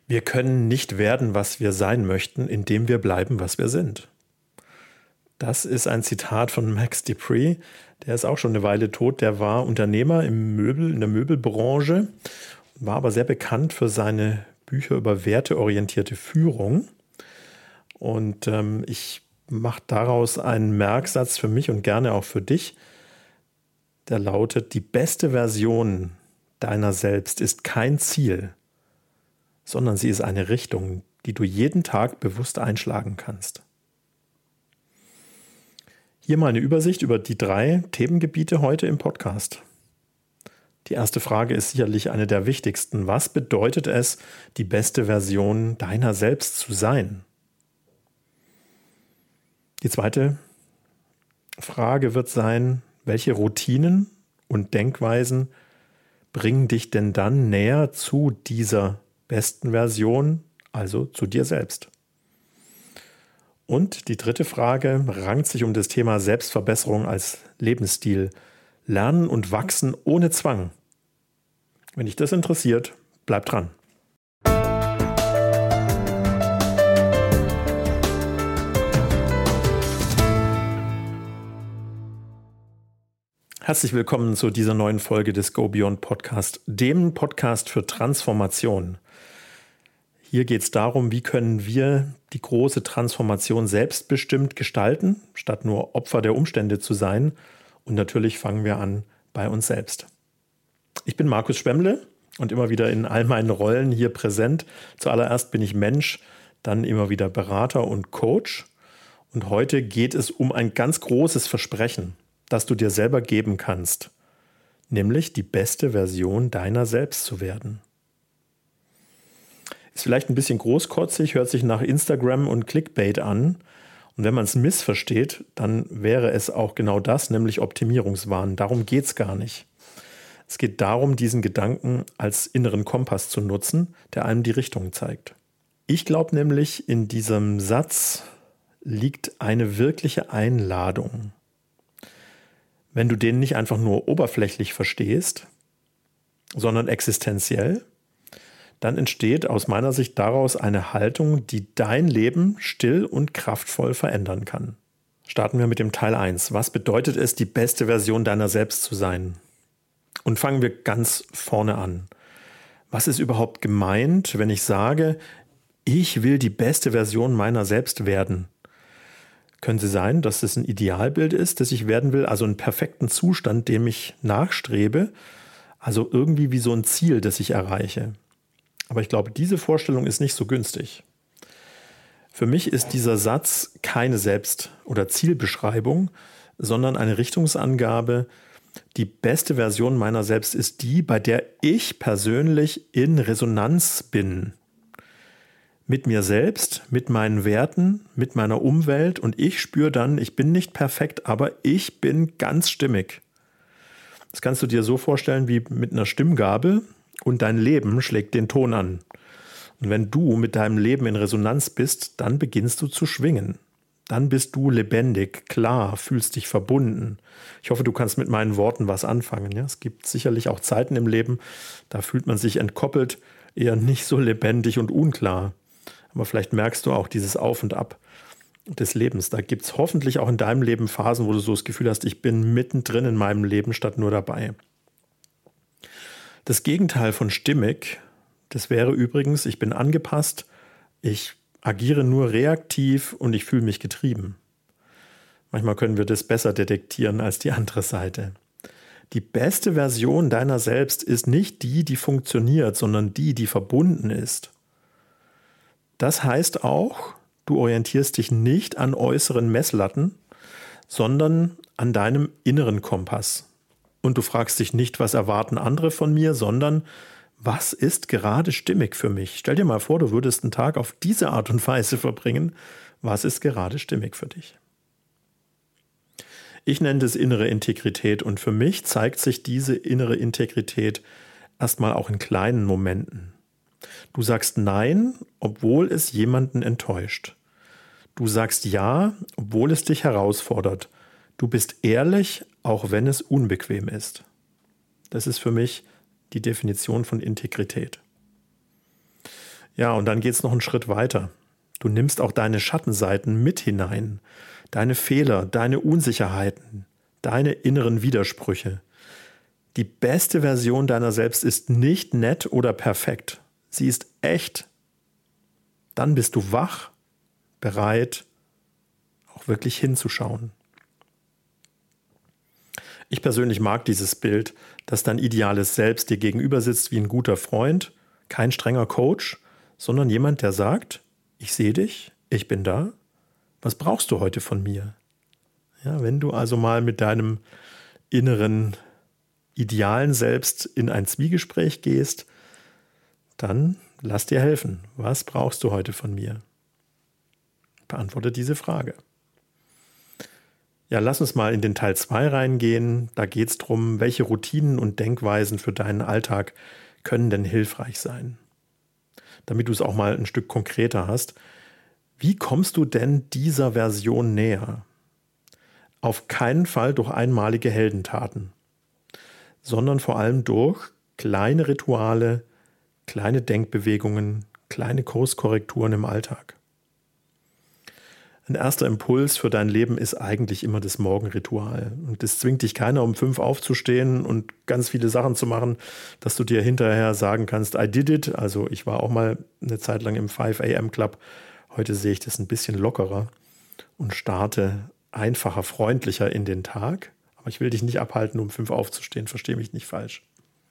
Wir können nicht werden, was wir sein möchten, indem wir bleiben, was wir sind. Das ist ein Zitat von Max De Pree. Der ist auch schon eine Weile tot. Der war Unternehmer in der Möbelbranche, war aber sehr bekannt für seine Bücher über werteorientierte Führung. Und ich mache daraus einen Merksatz für mich und gerne auch für dich. Der lautet: Die beste Version deiner selbst ist kein Ziel, sondern sie ist eine Richtung, die du jeden Tag bewusst einschlagen kannst. Hier mal eine Übersicht über die 3 Themengebiete heute im Podcast. Die erste Frage ist sicherlich eine der wichtigsten. Was bedeutet es, die beste Version deiner selbst zu sein? Die zweite Frage wird sein: Welche Routinen und Denkweisen bringen dich denn dann näher zu dieser besten Version, also zu dir selbst? Und die dritte Frage rankt sich um das Thema Selbstverbesserung als Lebensstil. Lernen und wachsen ohne Zwang. Wenn dich das interessiert, bleib dran. Herzlich willkommen zu dieser neuen Folge des Go Beyond Podcast, dem Podcast für Transformation. Hier geht es darum, wie können wir die große Transformation selbstbestimmt gestalten, statt nur Opfer der Umstände zu sein. Und natürlich fangen wir an bei uns selbst. Ich bin Markus Schwemmle und immer wieder in all meinen Rollen hier präsent. Zuallererst bin ich Mensch, dann immer wieder Berater und Coach. Und heute geht es um ein ganz großes Versprechen, das du dir selber geben kannst, nämlich die beste Version deiner selbst zu werden. Ist vielleicht ein bisschen großkotzig, hört sich nach Instagram und Clickbait an. Und wenn man es missversteht, dann wäre es auch genau das, nämlich Optimierungswahn. Darum geht es gar nicht. Es geht darum, diesen Gedanken als inneren Kompass zu nutzen, der einem die Richtung zeigt. Ich glaube nämlich, in diesem Satz liegt eine wirkliche Einladung. Wenn du den nicht einfach nur oberflächlich verstehst, sondern existenziell, dann entsteht aus meiner Sicht daraus eine Haltung, die dein Leben still und kraftvoll verändern kann. Starten wir mit dem Teil 1. Was bedeutet es, die beste Version deiner selbst zu sein? Und fangen wir ganz vorne an. Was ist überhaupt gemeint, wenn ich sage, ich will die beste Version meiner selbst werden? Könnte sein, dass es ein Idealbild ist, das ich werden will, also einen perfekten Zustand, dem ich nachstrebe, also irgendwie wie so ein Ziel, das ich erreiche. Aber ich glaube, diese Vorstellung ist nicht so günstig. Für mich ist dieser Satz keine Selbst- oder Zielbeschreibung, sondern eine Richtungsangabe. Die beste Version meiner selbst ist die, bei der ich persönlich in Resonanz bin. Mit mir selbst, mit meinen Werten, mit meiner Umwelt, und ich spüre dann, ich bin nicht perfekt, aber ich bin ganz stimmig. Das kannst du dir so vorstellen wie mit einer Stimmgabel und dein Leben schlägt den Ton an. Und wenn du mit deinem Leben in Resonanz bist, dann beginnst du zu schwingen. Dann bist du lebendig, klar, fühlst dich verbunden. Ich hoffe, du kannst mit meinen Worten was anfangen. Ja? Es gibt sicherlich auch Zeiten im Leben, da fühlt man sich entkoppelt, eher nicht so lebendig und unklar. Aber vielleicht merkst du auch dieses Auf und Ab des Lebens. Da gibt es hoffentlich auch in deinem Leben Phasen, wo du so das Gefühl hast, ich bin mittendrin in meinem Leben statt nur dabei. Das Gegenteil von stimmig, das wäre übrigens, ich bin angepasst, ich agiere nur reaktiv und ich fühle mich getrieben. Manchmal können wir das besser detektieren als die andere Seite. Die beste Version deiner selbst ist nicht die, die funktioniert, sondern die, die verbunden ist. Das heißt auch, du orientierst dich nicht an äußeren Messlatten, sondern an deinem inneren Kompass. Und du fragst dich nicht, was erwarten andere von mir, sondern was ist gerade stimmig für mich? Stell dir mal vor, du würdest einen Tag auf diese Art und Weise verbringen. Was ist gerade stimmig für dich? Ich nenne das innere Integrität, und für mich zeigt sich diese innere Integrität erstmal auch in kleinen Momenten. Du sagst Nein, obwohl es jemanden enttäuscht. Du sagst Ja, obwohl es dich herausfordert. Du bist ehrlich, auch wenn es unbequem ist. Das ist für mich die Definition von Integrität. Ja, und dann geht es noch einen Schritt weiter. Du nimmst auch deine Schattenseiten mit hinein, deine Fehler, deine Unsicherheiten, deine inneren Widersprüche. Die beste Version deiner selbst ist nicht nett oder perfekt. Sie ist echt. Dann bist du wach, bereit, auch wirklich hinzuschauen. Ich persönlich mag dieses Bild, dass dein ideales Selbst dir gegenüber sitzt wie ein guter Freund, kein strenger Coach, sondern jemand, der sagt, ich sehe dich, ich bin da, was brauchst du heute von mir? Ja, wenn du also mal mit deinem inneren idealen Selbst in ein Zwiegespräch gehst, dann lass dir helfen. Was brauchst du heute von mir? Beantworte diese Frage. Ja, lass uns mal in den Teil 2 reingehen. Da geht es darum, welche Routinen und Denkweisen für deinen Alltag können denn hilfreich sein. Damit du es auch mal ein Stück konkreter hast. Wie kommst du denn dieser Version näher? Auf keinen Fall durch einmalige Heldentaten, sondern vor allem durch kleine Rituale, kleine Denkbewegungen, kleine Kurskorrekturen im Alltag. Ein erster Impuls für dein Leben ist eigentlich immer das Morgenritual. Und es zwingt dich keiner, um 5 aufzustehen und ganz viele Sachen zu machen, dass du dir hinterher sagen kannst, I did it. Also ich war auch mal eine Zeit lang im 5 a.m. Club. Heute sehe ich das ein bisschen lockerer und starte einfacher, freundlicher in den Tag. Aber ich will dich nicht abhalten, um 5 aufzustehen. Verstehe mich nicht falsch.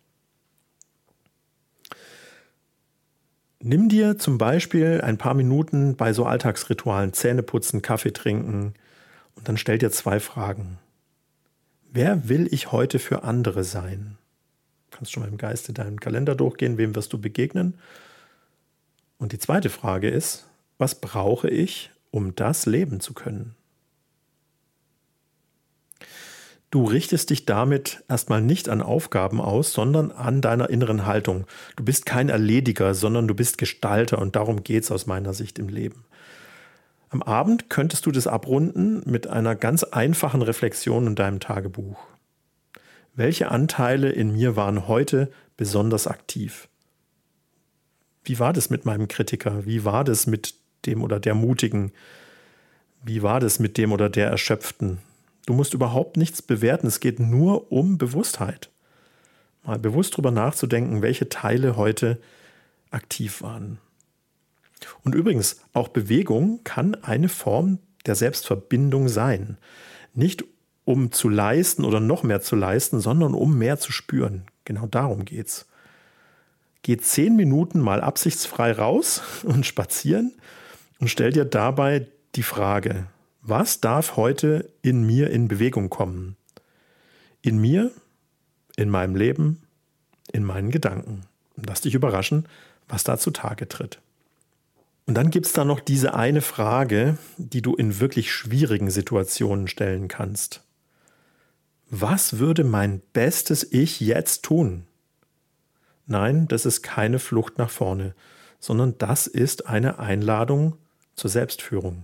Nimm dir zum Beispiel ein paar Minuten bei so Alltagsritualen, Zähne putzen, Kaffee trinken und dann stell dir 2 Fragen. Wer will ich heute für andere sein? Du kannst schon mal im Geiste deinen Kalender durchgehen, wem wirst du begegnen? Und die zweite Frage ist, was brauche ich, um das leben zu können? Du richtest dich damit erstmal nicht an Aufgaben aus, sondern an deiner inneren Haltung. Du bist kein Erlediger, sondern du bist Gestalter und darum geht es aus meiner Sicht im Leben. Am Abend könntest du das abrunden mit einer ganz einfachen Reflexion in deinem Tagebuch. Welche Anteile in mir waren heute besonders aktiv? Wie war das mit meinem Kritiker? Wie war das mit dem oder der Mutigen? Wie war das mit dem oder der Erschöpften? Du musst überhaupt nichts bewerten, es geht nur um Bewusstheit. Mal bewusst darüber nachzudenken, welche Teile heute aktiv waren. Und übrigens, auch Bewegung kann eine Form der Selbstverbindung sein. Nicht um zu leisten oder noch mehr zu leisten, sondern um mehr zu spüren. Genau darum geht's. Geh 10 Minuten mal absichtsfrei raus und spazieren und stell dir dabei die Frage, was darf heute in mir in Bewegung kommen? In mir, in meinem Leben, in meinen Gedanken. Und lass dich überraschen, was da zutage tritt. Und dann gibt es da noch diese eine Frage, die du in wirklich schwierigen Situationen stellen kannst. Was würde mein bestes Ich jetzt tun? Nein, das ist keine Flucht nach vorne, sondern das ist eine Einladung zur Selbstführung.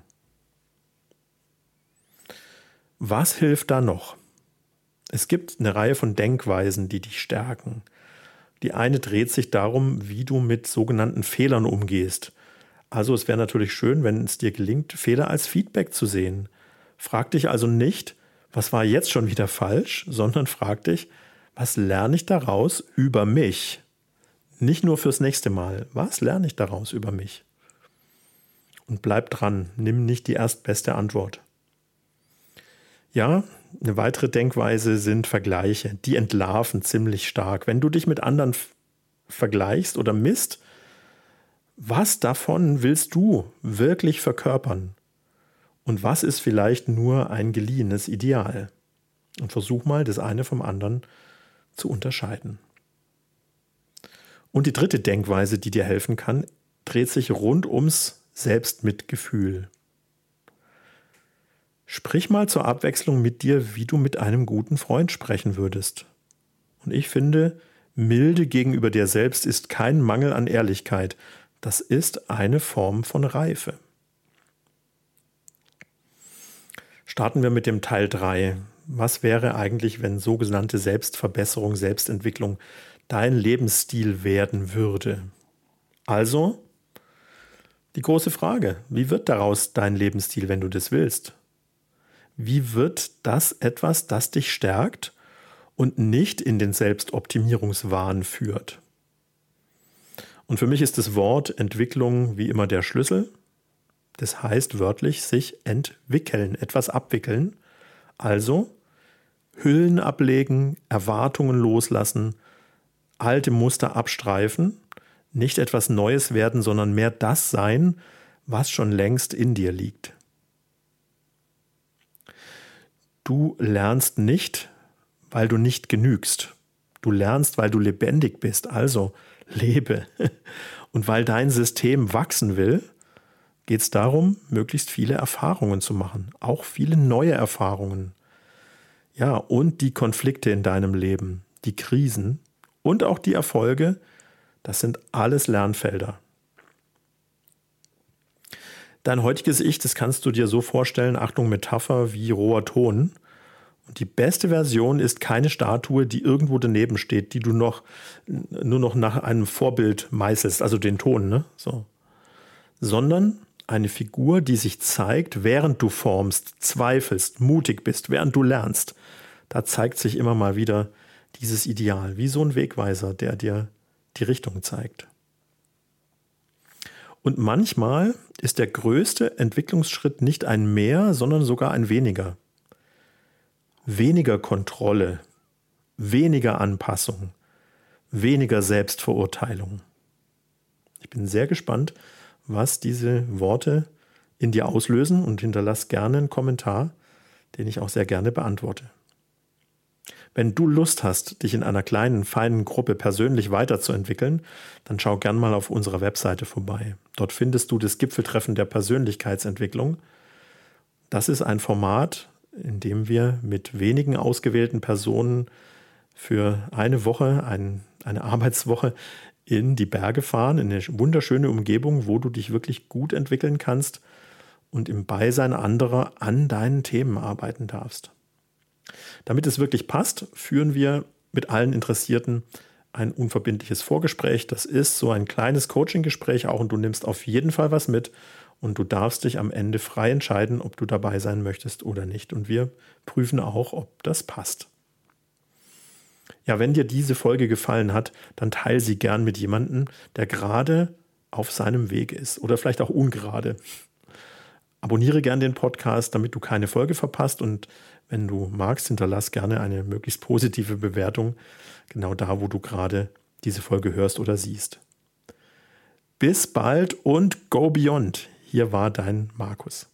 Was hilft da noch? Es gibt eine Reihe von Denkweisen, die dich stärken. Die eine dreht sich darum, wie du mit sogenannten Fehlern umgehst. Also es wäre natürlich schön, wenn es dir gelingt, Fehler als Feedback zu sehen. Frag dich also nicht, was war jetzt schon wieder falsch, sondern frag dich, was lerne ich daraus über mich? Nicht nur fürs nächste Mal, was lerne ich daraus über mich? Und bleib dran, nimm nicht die erstbeste Antwort. Ja, eine weitere Denkweise sind Vergleiche. Die entlarven ziemlich stark. Wenn du dich mit anderen vergleichst oder misst, was davon willst du wirklich verkörpern? Und was ist vielleicht nur ein geliehenes Ideal? Und versuch mal, das eine vom anderen zu unterscheiden. Und die dritte Denkweise, die dir helfen kann, dreht sich rund ums Selbstmitgefühl. Sprich mal zur Abwechslung mit dir, wie du mit einem guten Freund sprechen würdest. Und ich finde, Milde gegenüber dir selbst ist kein Mangel an Ehrlichkeit. Das ist eine Form von Reife. Starten wir mit dem Teil 3. Was wäre eigentlich, wenn sogenannte Selbstverbesserung, Selbstentwicklung dein Lebensstil werden würde? Also, Die große Frage, wie wird daraus dein Lebensstil, wenn du das willst? Wie wird das etwas, das dich stärkt und nicht in den Selbstoptimierungswahn führt? Und für mich ist das Wort Entwicklung wie immer der Schlüssel. Das heißt wörtlich sich entwickeln, etwas abwickeln. Also Hüllen ablegen, Erwartungen loslassen, alte Muster abstreifen, nicht etwas Neues werden, sondern mehr das sein, was schon längst in dir liegt. Du lernst nicht, weil du nicht genügst. Du lernst, weil du lebendig bist, also lebe. Und weil dein System wachsen will, geht es darum, möglichst viele Erfahrungen zu machen, auch viele neue Erfahrungen. Ja, und die Konflikte in deinem Leben, die Krisen und auch die Erfolge, das sind alles Lernfelder. Dein heutiges Ich, das kannst du dir so vorstellen, Achtung, Metapher wie roher Ton. Und die beste Version ist keine Statue, die irgendwo daneben steht, die du nur noch nach einem Vorbild meißelst, also den Ton, ne? So. Sondern eine Figur, die sich zeigt, während du formst, zweifelst, mutig bist, während du lernst. Da zeigt sich immer mal wieder dieses Ideal, wie so ein Wegweiser, der dir die Richtung zeigt. Und manchmal ist der größte Entwicklungsschritt nicht ein Mehr, sondern sogar ein Weniger. Weniger Kontrolle, weniger Anpassung, weniger Selbstverurteilung. Ich bin sehr gespannt, was diese Worte in dir auslösen und hinterlass gerne einen Kommentar, den ich auch sehr gerne beantworte. Wenn du Lust hast, dich in einer kleinen, feinen Gruppe persönlich weiterzuentwickeln, dann schau gern mal auf unserer Webseite vorbei. Dort findest du das Gipfeltreffen der Persönlichkeitsentwicklung. Das ist ein Format, in dem wir mit wenigen ausgewählten Personen für eine Woche, eine Arbeitswoche in die Berge fahren, in eine wunderschöne Umgebung, wo du dich wirklich gut entwickeln kannst und im Beisein anderer an deinen Themen arbeiten darfst. Damit es wirklich passt, führen wir mit allen Interessierten ein unverbindliches Vorgespräch. Das ist so ein kleines Coaching-Gespräch auch und du nimmst auf jeden Fall was mit und du darfst dich am Ende frei entscheiden, ob du dabei sein möchtest oder nicht. Und wir prüfen auch, ob das passt. Ja, wenn dir diese Folge gefallen hat, dann teile sie gern mit jemandem, der gerade auf seinem Weg ist oder vielleicht auch ungerade. Abonniere gern den Podcast, damit du keine Folge verpasst und wenn du magst, hinterlass gerne eine möglichst positive Bewertung, genau da, wo du gerade diese Folge hörst oder siehst. Bis bald und go beyond. Hier war dein Markus.